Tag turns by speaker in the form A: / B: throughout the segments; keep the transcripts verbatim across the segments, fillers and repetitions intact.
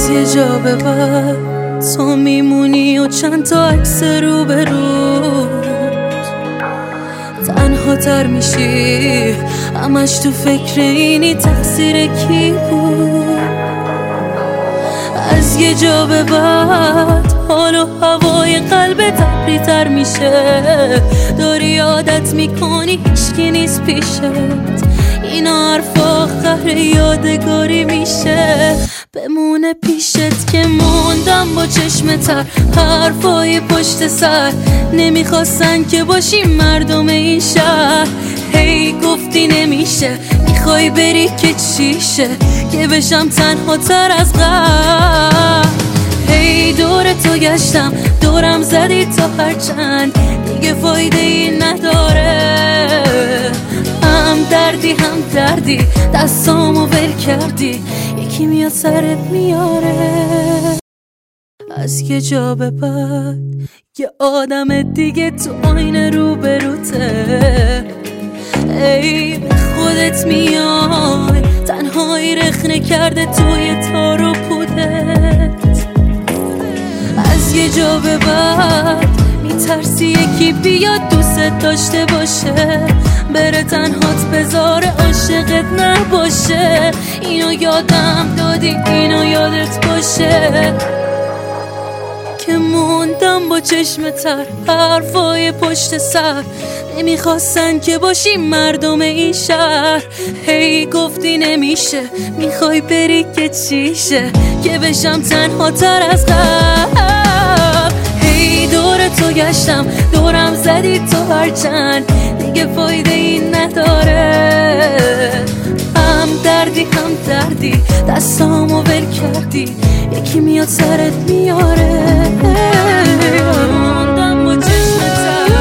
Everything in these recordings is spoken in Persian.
A: یه جا به بعد تو میمونی و چند تا عکس رو به روت، تنها تر میشی همش تو فکر اینی تقصیر کی بود. از یه جا به بعد حال و هوای قلبت تبری تر میشه، داری عادت میکنی هیچکی نیست پیشت، این حرفا آخر یادگاری میشه، بمونه پیشت که موندم با چشم تر. حرفای پشت سر نمیخواستن که باشی مردم این شهر، هی گفتی نمیشه میخوای بری که چیشه، که بشم تنها تر از غم. هی دور تو گشتم دورم زدی تا هرچند دیگه فایده ای نداره، هم دردی هم دردی دستامو ول کردی، یکی میاد سرت میاره. از یه جا به بعد یه آدم دیگه تو آینه رو به روته، ای به خودت میای تنهایی رخنه کرده توی تار و پودت. از یه جا به بعد میترسی یکی بیاد دوست داشته باشه، بره تنهات بذاره عاشقت نباشه، اینو یادم دادی اینو یادت باشه که موندم با چشم تر. حرفای پشت سر نمیخواستن که باشی مردم این شهر، هی گفتی نمیشه میخوای بری که چیشه، که بشم تنها تر از غم. هی دور تو گشتم دورم زدی تو هرچند دیگه فایده این نداره، هم دردی هم دردی دستامو ول کردی، یکی میاد سرت میاره. موندم با چشم تر.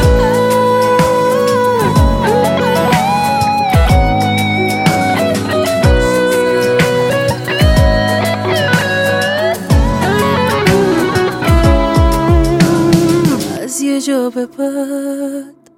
A: از یه جا به بعد